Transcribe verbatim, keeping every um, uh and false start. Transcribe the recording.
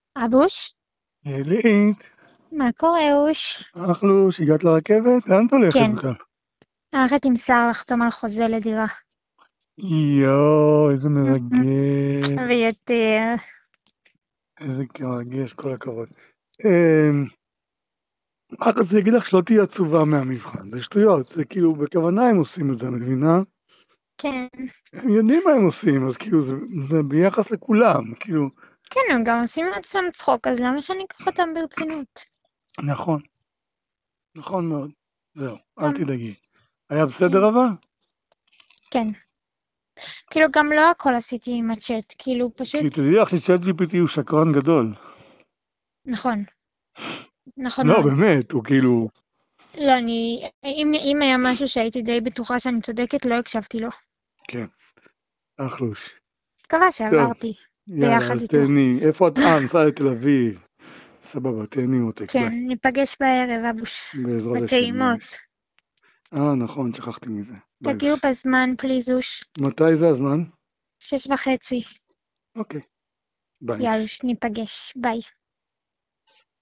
אבוש? אלית, מה קורה, אוש? אחלוש, הגעת לרכבת? לאן את הולכת כן, בכלל? הולכת עם שר לחתום על חוזה לדירה. יואו, איזה מרגש, ויותר. איזה מרגש, כל הכבוד. אמ, רק רציתי להגיד לך שלא תהיי עצובה מהמבחן, זה שטויות, זה כאילו בכוונה הם עושים את זה, אני מבינה? כן, הם יודעים מה הם עושים, אז כאילו זה, זה ביחס לכולם, כאילו, כן, הם גם עושים מעצמם צחוק, אז למה שאני אקח אותם ברצינות? נכון, נכון מאוד, זהו, אל גם, תדאגי. היה כן, בסדר אבל? כן. כאילו, גם לא הכל עשיתי עם הצ'אט, כאילו, כי פשוט, תדעי לך שצ'אט ג'י פי טי הוא שקרן גדול. נכון, נכון לא, מאוד. באמת, הוא כאילו, לא, אני, אם, אם היה משהו שהייתי די בטוחה שאני צודקת, לא הקשבתי לו. כן, אחלוש. מקווה טוב. שעברתי יאללה, ביחד אז איתו. תהני. איפה את? אה, נסעה לתל אביב. סבבה, תהני מותק, כן, ביי. ניפגש בערב, אבוש. בעזרת השם, ביי. בטעימות. אה, נכון, שכחתי מזה. ביי. תגיעו בזמן, פליזוש. מתי זה הזמן? שש וחצי. אוקיי, ביי. יאללה, ניפגש. ביי.